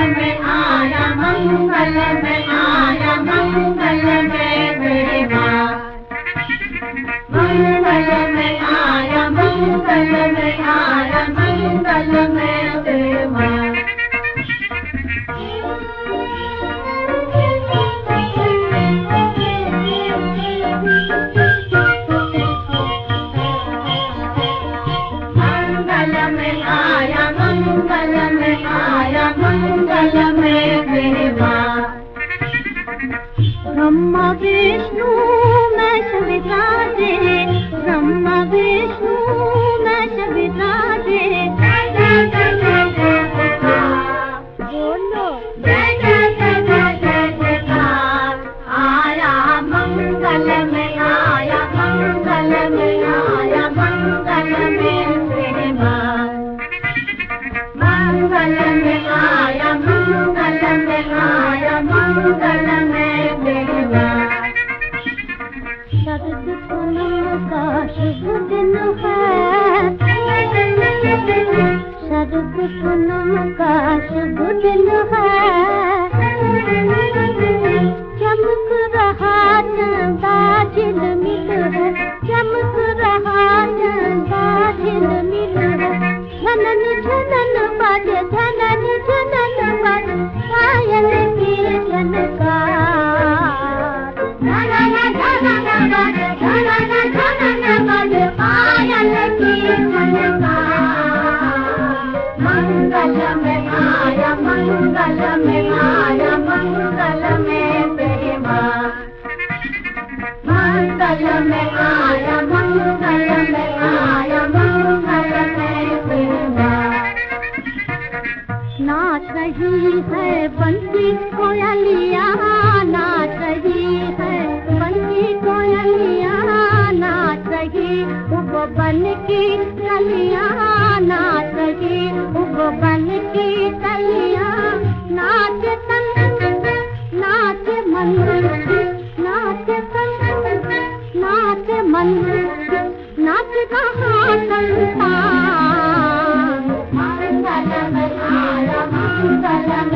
में आया मंगल में आया मंगल में देवा। मंगल में आया मंगल में आया मंगल में देवा। मंगल में आया मंगल में आया मंगल में देवा। ब्रह्मा विष्णु महेश विराजे, ब्रह्मा विष्णु महेश विराजे। बोलो जय जय जय जय जय जयकार। आया मंगल में आया मंगल में आया मंगल में देवा। मंगल में आया मंगल में आया मंगल में देवा। शरद पूनम का शुभ दिन है, शरद पूनम का शुभ दिन है। चमक रहा चंदा झिलमिल है, चमक रहा चंदा झिलमिल है। झनन झनन बाजे, झनन झनन बाजे पायल की झनकार। झनन झनन बाजे, झनन झनन बाजे पायल की झनकार। मंगल में आया मंगल में आया मंगल में देवा। मंगल में आया मंगल में आया मंगल में देवा। नाच रही है बंसी कोयलिया, नाच रही है बंसी कोयलिया। नाच रही उपवन की कलियां, नाच रही उपवन की कलियां। नाच तन नाच मन, नाच तन नाच मन, नाच रहा संसार। मंगल में आया मंगल में